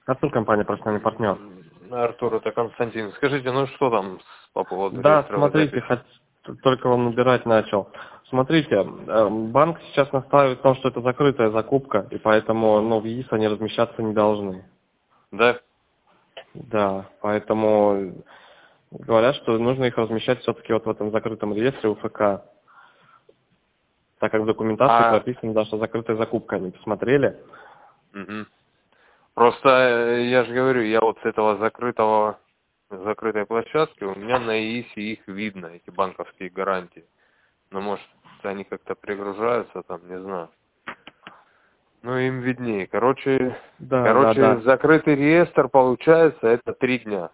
Артур, компания «Профессиональный партнер». Артур, это Константин. Скажите, ну что там по поводу Да, реестровой смотрите, записи? только вам набирать начал. Смотрите, банк сейчас настаивает на том, что это закрытая закупка, и поэтому в ЕИС они размещаться не должны. Да? Да, поэтому говорят, что нужно их размещать все-таки вот в этом закрытом реестре УФК, так как в документации А, прописано, да, что закрытая закупка, они посмотрели. мгм. Просто я же говорю, я вот с этого закрытой площадки, у меня на ИИСе их видно, эти банковские гарантии. Но может они как-то пригружаются там, не знаю. Ну им виднее. Короче, Да, да, да. закрытый реестр получается это 3 дня.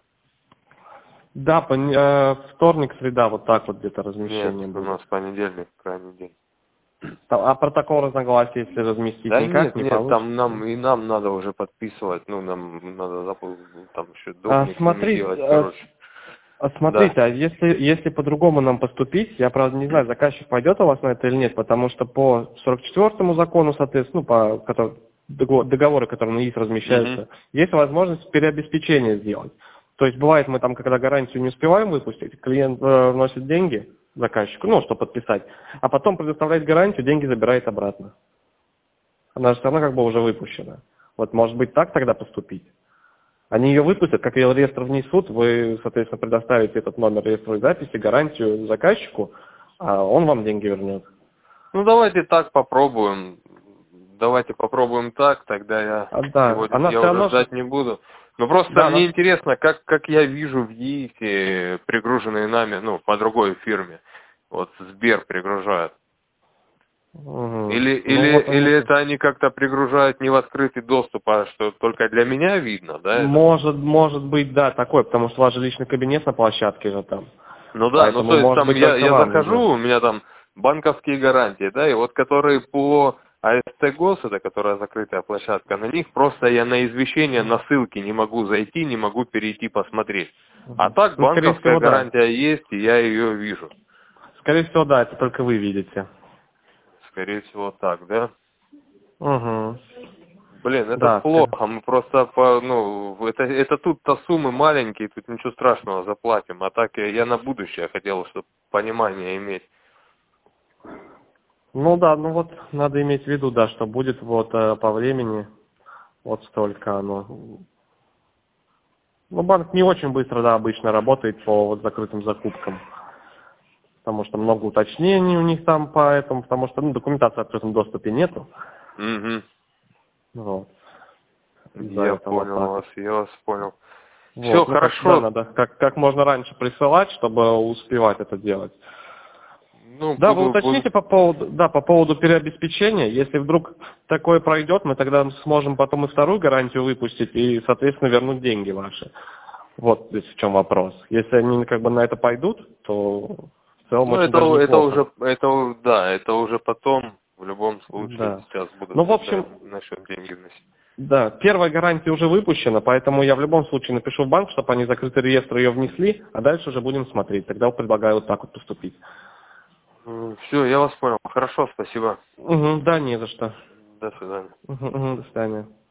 Да, вторник, среда, вот так вот где-то Нет, размещение у нас будет. понедельник, крайний день. А протокол разногласий, если разместить, Да никак не нет, получится? там нам надо уже подписывать, ну нам надо там еще домик с ними делать, короче. Да. Смотрите, а если по-другому нам поступить, я, правда, не знаю, заказчик пойдет у вас на это или нет, потому что по 44-му закону, соответственно, договоры, которые на ИИС Мгм. размещаются, есть возможность переобеспечения сделать. То есть бывает, мы там, когда гарантию не успеваем выпустить, клиент вносит деньги заказчику, чтобы подписать, а потом предоставляет гарантию, деньги забирает обратно. Она же все равно как бы уже выпущена. Вот может быть так тогда поступить? Они ее выпустят, как ее реестр внесут, вы, соответственно, предоставите этот номер реестровой записи, гарантию заказчику, а он вам деньги вернет. Ну давайте так попробуем. Давайте попробуем так, тогда я Да, сегодня она я все уже равно, ждать не буду. Но просто да, мне интересно, как я вижу в ЕИСе пригруженные нами, по другой фирме. Вот Сбер пригружает. Мгм. Или это они как-то пригружают не в открытый доступ, а что только для меня видно, да, это? может быть, да, такой, потому что у вас же личный кабинет на площадке же там. Ну да, Поэтому, то есть может там быть, только я вам захожу, видно. у меня там банковские гарантии, да, и вот которые по АСТ ГОС, это которая закрытая площадка, на них просто я на извещение, на ссылки не могу зайти, не могу перейти посмотреть. А Мгм. так Ну, скорее банковская всего, да. гарантия есть, и я ее вижу. Скорее всего, да, это только вы видите. Скорее всего так, да? Угу. Блин, это Да, плохо, мы просто, это тут-то суммы маленькие, тут ничего страшного, заплатим. А так я на будущее хотел, чтобы понимание иметь. ну да, вот надо иметь в виду, да, что будет вот по времени вот столько оно. Ну, банк не очень быстро, да, обычно работает по вот закрытым закупкам, потому что много уточнений у них там по этому, потому что документации в открытом доступе нету. Угу. Вот. Из-за Я этого вот понял так вас, вот. я вас понял. Все Вот, как всегда, хорошо. надо как можно раньше присылать, чтобы успевать это делать. Ну, Да, вы буду. уточните по поводу переобеспечения. Если вдруг такое пройдет, мы тогда сможем потом и вторую гарантию выпустить и, соответственно, вернуть деньги ваши. Вот здесь в чем вопрос. Если они как бы на это пойдут, то в целом Ну, очень даже неплохо. это уже потом, в любом случае, Да. сейчас буду Ну, в тогда общем, насчет деньги вносить. да, первая гарантия уже выпущена, поэтому я в любом случае напишу в банк, чтобы они закрытый реестр ее внесли, а дальше уже будем смотреть. Тогда предлагаю вот так вот поступить. Все, я вас понял. Хорошо, спасибо. Угу, да, не за что. До свидания. До свидания.